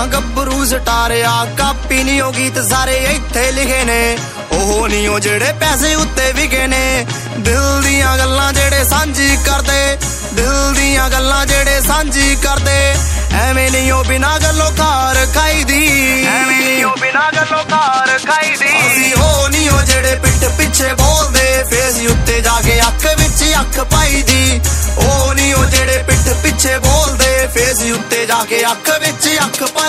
ਗੱਭਰੂ ਸਟਾਰਿਆ ਕਾਪੀ ਨਹੀਂ ਉਹ ਗੀਤ ਸਾਰੇ ਇੱਥੇ ਲਿਖੇ ਨੇ ਉਹ ਨਹੀਂ ਉਹ ਜਿਹੜੇ ਪੈਸੇ ਉੱਤੇ ਵਿਕੇ ਨੇ ਦਿਲ ਦੀਆਂ ਗੱਲਾਂ ਜਿਹੜੇ ਸਾਂਝੀ ਕਰਦੇ ਦਿਲ ਦੀਆਂ ਗੱਲਾਂ ਜਿਹੜੇ ਸਾਂਝੀ ਕਰਦੇ ਐਵੇਂ ਨਹੀਂ ਉਹ ਬਿਨਾਂ ਗੱਲੋਂ ਖਾਰ ਖਾਈਦੀ ਐਵੇਂ ਨਹੀਂ ਉਹ ਬਿਨਾਂ ਗੱਲੋਂ ਖਾਰ ਖਾਈਦੀ ਅਸੀਂ ਉਹ ਨਹੀਂ ਉਹ ਜਿਹੜੇ ਪਿੱਠ ਪਿੱਛੇ ਬੋਲਦੇ ਫੇਸ ਉੱਤੇ ਜਾ ਕੇ ਅੱਖ ਵਿੱਚ ਅੱਖ ਪਾਈਦੀ ਉਹ ਨਹੀਂ ਉਹ ਜਿਹੜੇ ਪਿੱਠ ਪਿੱਛੇ ਬੋਲਦੇ ਫੇਸ ਉੱਤੇ ਜਾ ਕੇ ਅੱਖ ਵਿੱਚ ਅੱਖ ਪਾਈ